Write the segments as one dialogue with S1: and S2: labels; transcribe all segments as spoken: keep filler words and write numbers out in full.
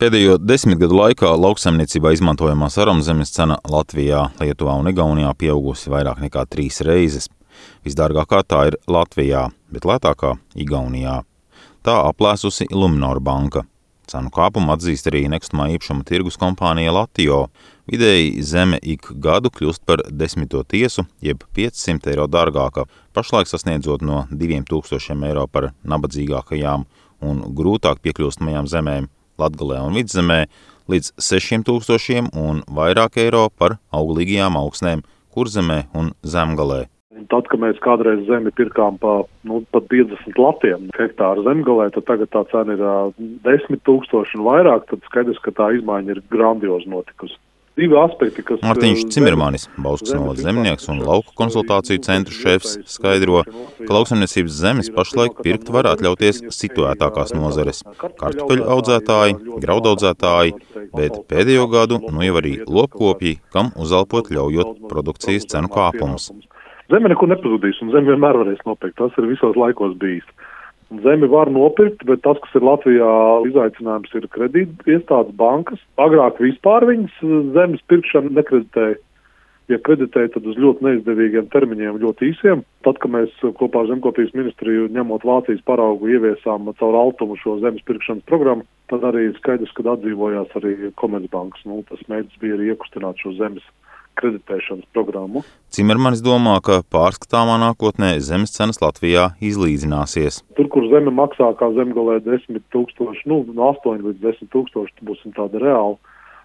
S1: Pēdējo desmit gadu laikā lauksaimniecībā izmantojamās aramzemes cena Latvijā, Lietuvā un Igaunijā pieaugusi vairāk nekā trīs reizes. Visdārgākā tā ir Latvijā, bet lētākā Igaunijā. Tā aplēsusi Luminor banka. Cenu kāpumu atzīst arī nekustamā īpašuma tirgus kompānija Latio. Vidēji zeme ik gadu kļūst par desmito tiesu, jeb piecsimt eiro dārgāka, pašlaik sasniedzot no diviem tūkstošiem eiro par nabadzīgākajām un grūtāk piekļūstamajām zemēm Latgalē un Vidzemē līdz sešiem tūkstošiem un vairāk eiro par auglīgajām augsnēm Kurzemē un Zemgalē.
S2: Tad, kad mēs kādreiz zemi pirkām pa, nu, pat piecdesmit latiem hektāru Zemgalē, tad tagad tā cena ir desmit tūkstoši un vairāk, tad skaidrs, ka tā izmaiņa ir grandiozi notikusi. Divi aspekti, kas...
S1: Mārtiņš Cimermanis, Bauskas novads zemnieks un lauku konsultāciju centru šefs, skaidro, ka lauksaimniecības zemes pašlaik pirkt var atļauties situētākās nozares – kartupeļu audzētāji, graudaudzētāji, bet pēdējo gadu nu jau arī lopkopji, kam uzelpot ļaujot produkcijas cenu kāpumus.
S2: Zeme nekur nepazudīs, un zemi vienmēr varēs nopirkt. Tas ir visos laikos bijis. Zemi var nopirkt, bet tas, kas ir Latvijā izaicinājums, ir kredīt iestādes bankas. Agrāk vispār viņas zemes pirkšanu nekreditēja. Ja kreditēja, tad uz ļoti neizdevīgiem termiņiem, ļoti īsiem. Tad, kad mēs kopā ar Zemkopības ministriju, ņemot Vācijas paraugu, ieviesām caur Altumu šo zemes pirkšanas programmu, tad arī skaidrs, kad atdzīvojās arī Komercbankas. Nu, tas mērķis bija arī iekustināt šo zemes kreditēšanas programmu.
S1: Cimermanis domā, ka pārskatāmā nākotnē zemes cenas Latvijā izlīdzināsies.
S2: Tur, kur zeme maksā kā Zemgalē desmit tūkstoši, nu, no astoņi līdz desmit tūkstoši, tu būsim tāda reāli.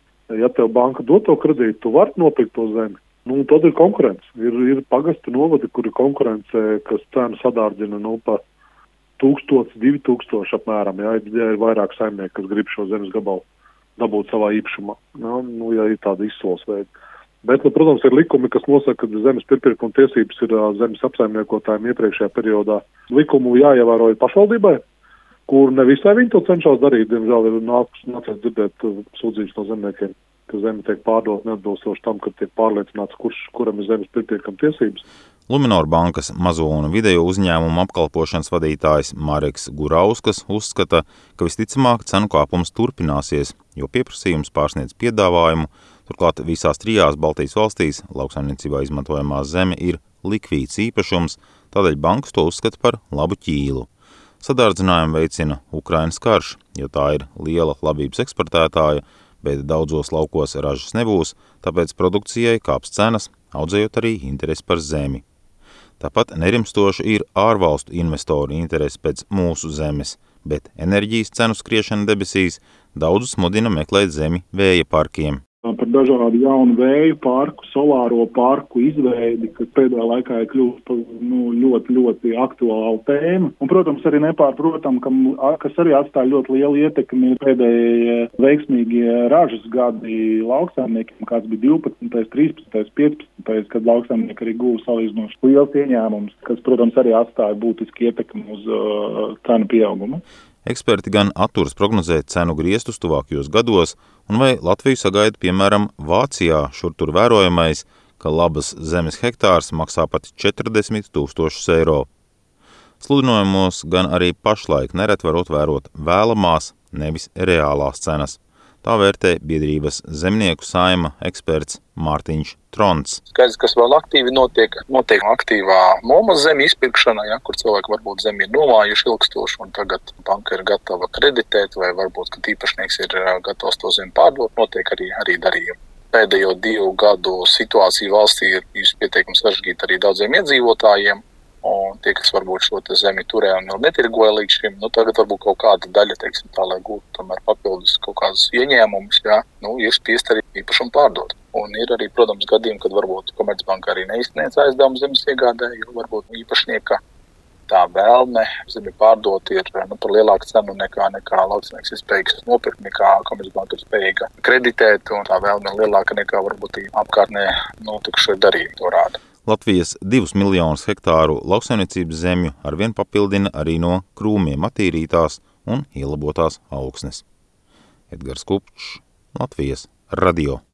S2: Ja tev banka dod to kredītu, tu vari nopirkt to zemi. Nu, tad ir konkurence. Ir, ir pagasti novadi, kur ir konkurence, kas cenu sadārdzina, nu, pa tūkstots, divi tūkstoši apmēram, ja, ja ir vairāk saimnieki, kas grib šo zemes gabalu dabūt savā īpašumā. Ja, nu, ja ir tāda izsoles veida. Bet, nu, protams, ir likumi, kas nosaka, ka zemes pirkuma tiesības ir zemes apsaimniekotājiem iepriekšējā periodā. Likumu jāievēro pašvaldībai, kur ne visai viņi to cenšas darīt. Diemžēl ir nācies dzirdēt sūdzības no zemniekiem, ka zeme tiek pārdot neatbilstoši tam, ka tiek pārliecināts, kurš, kuram ir zemes pirkuma tiesības.
S1: Luminor bankas mazo un vidējo uzņēmumu apkalpošanas vadītājs Mareks Gurauskas uzskata, ka visticamāk cenu kāpums turpināsies, jo pieprasījums pārsniedz piedāvājumu. Turklāt visās trijās Baltijas valstīs lauksaimniecībā izmantojamā zeme ir likvīds īpašums, tādēļ bankas to uzskata par labu ķīlu. Sadārdzinājumu veicina Ukrainas karš, jo tā ir liela labības eksportētāja, bet daudzos laukos ražas nebūs, tāpēc produkcijai kāps cenas, audzējot arī interesi par zemi. Tāpat nerimstoši ir ārvalstu investoru interesi pēc mūsu zemes, bet enerģijas cenu skriešana debesīs daudzus mudina meklēt zemi vēja parkiem.
S3: Par dažādu jaunu vēju parku, solāro parku izveidi, kas pēdējā laikā ir kļūst par nu, ļoti, ļoti aktuālu tēmu. Un, protams, arī nepārprotam, ka, kas arī atstāja ļoti lielu ietekmi pēdējie veiksmīgie ražas gadi lauksaimniekiem, kāds bija divpadsmitais, trīspadsmitais, piecpadsmitais, kad lauksaimnieki arī guva salīdzinoši liels ieņēmums, kas, protams, arī atstāja būtiski ietekmi uz uh, cenu pieaugumu.
S1: Eksperti gan atturas prognozēt cenu griestus tuvākajos gados, un vai Latviju sagaida, piemēram, Vācijā šur tur vērojamais, ka labas zemes hektārs maksā pat četrdesmit tūkstošus eiro. Sludinojumos gan arī pašlaik nereti varot vērot vēlamās, nevis reālās cenas. Tā vērtē biedrības zemnieku saima eksperts Mārtiņš Trons.
S4: Skaidrs, kas vēl aktīvi notiek, notiek aktīvā nomas zemi izpirkšana, ja, kur cilvēki varbūt zemi ir nomājuši ilgstoši un tagad banka ir gatava kreditēt vai varbūt, ka īpašnieks ir gatavs to zemi pārdot, notiek arī, arī darījumi. Pēdējo divu gadu situācija valstī ir bijusi pietiekami sarežģīta arī daudziem iedzīvotājiem. Un tie, kas varbūt šo zemi turē un vēl netirgoja līdz šim, nu tagad varbūt kaut kāda daļa, teiksim tā, lai gūtu tomēr papildus kaut kādus ieņēmumus, jā, nu ir spiest arī īpašumu pārdot. Un ir arī, protams, gadījumi, kad varbūt Komercbanka arī neizsniedz aizdevumu zemes iegādē, jo varbūt īpašnieka tā vēlme zemi pārdot ir nu, par lielāku cenu nekā, nekā lauksnieks ir spējīgs nopirkt, nekā Komercbanka ir spējīga kreditēt, un tā vēlme ir lielāka nekā varbūt apkārtnē notikušie darījumi to rāda.
S1: Latvijas divus miljonus hektāru lauksaimniecības zemju arvien papildina arī no krūmiem attīrītās un ielabotās augsnes. Edgars Kupčs, Latvijas radio.